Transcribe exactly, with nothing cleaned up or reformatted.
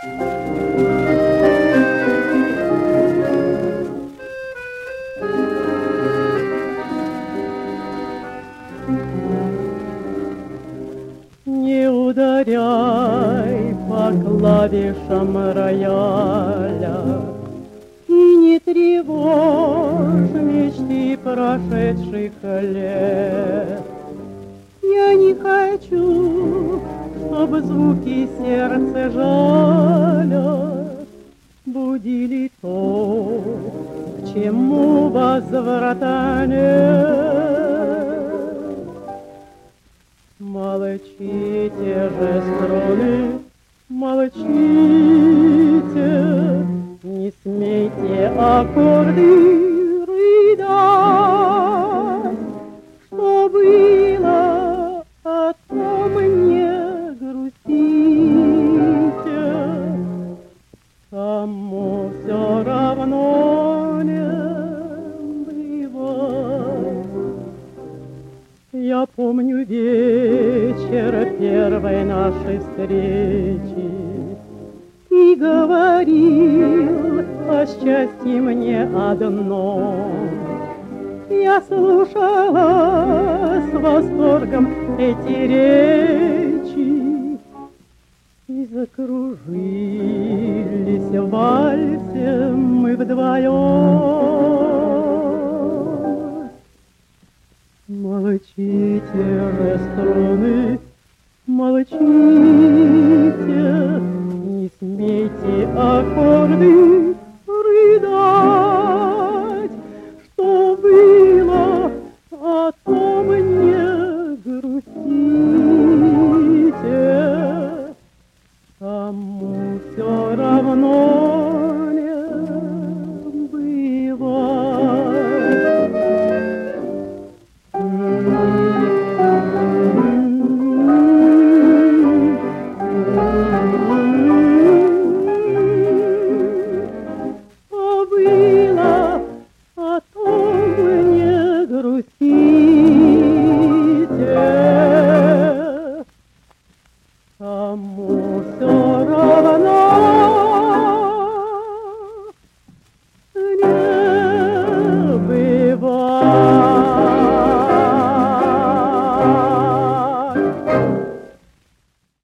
Не ударяй по клавишам рояля и не тревожь мечты прошедших лет. Я не хочу, чтобы звуки сердца жаля будили то, к чему возврата нет. Молчите же, струны, молчите, не смейте аккорды рыдать. Что было, о том не грустите, кому все равно не бывает. Я помню вечер первой нашей встречи. Ты говорил о счастье мне одном. Я слушала с восторгом эти речи, и закружились в вальсе мы вдвоем. Молчите же, струны, молчите.